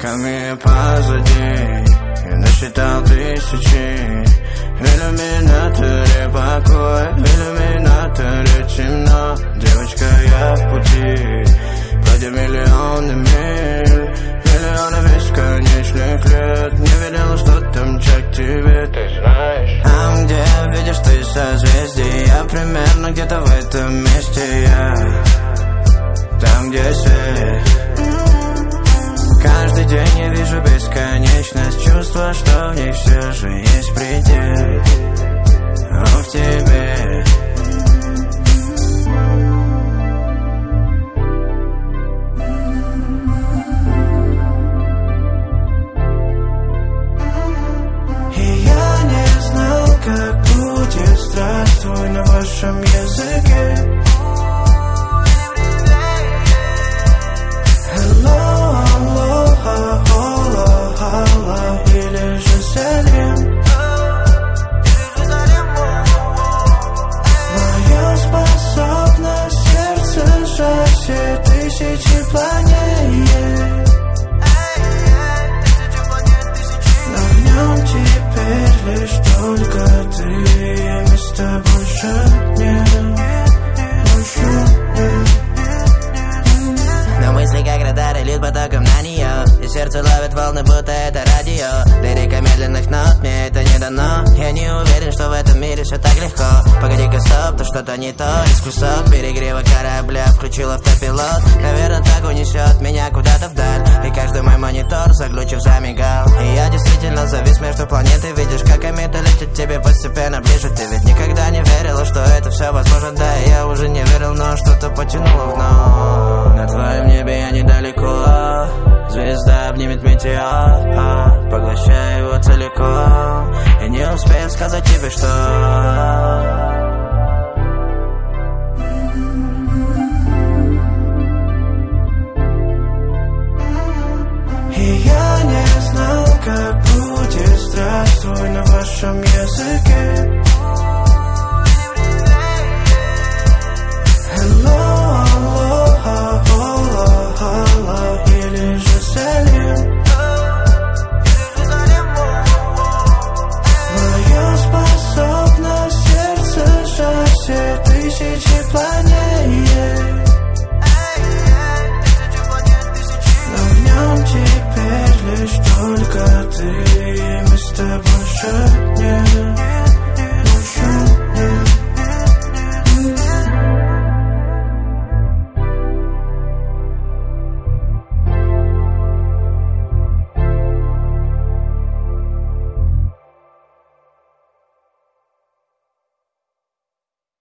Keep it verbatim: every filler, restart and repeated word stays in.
Веками позади я насчитал тысячи. В иллюминаторе покой, в иллюминаторе темно. Девочка, я в пути, пройдя миллионы миль, миллионы бесконечных лет. Не видел что-то мчать к тебе, ты знаешь. Там, где видишь ты созвездие, я примерно где-то в этом месте я. Там, где свет. Каждый день я вижу бесконечность, чувство, что в ней все же есть предел. О, в тебе. И я не знал, как будет здравствуй на вашем языке. Или Жерузалем. Моя способность сердце сжать все тысячи планет. Но в нем теперь лишь только ты, и места больше нет, больше нет. Но мысли как радары льют потоком на нее, и сердце ловит волны, будто это радио. Лирика медленных нот, мне это не дано. Я не уверен, что в этом мире все так легко. Погоди-ка, стоп, то что-то не то. Из кусок перегрева корабля включил автопилот. Наверное, так унесет меня куда-то вдаль. И каждый мой монитор, заглючив, замигал. И я действительно завис между планетой. Видишь, как комета летит тебе постепенно ближе. Ты ведь никогда не верила, что это все возможно. Да, я уже не верил, но что-то потянуло вновь. На твоем небе я недалеко. Звезда обнимет метеор, поглощая его целиком. И не успею сказать тебе, что и я не знал, как будет здравствуй на вашем языке.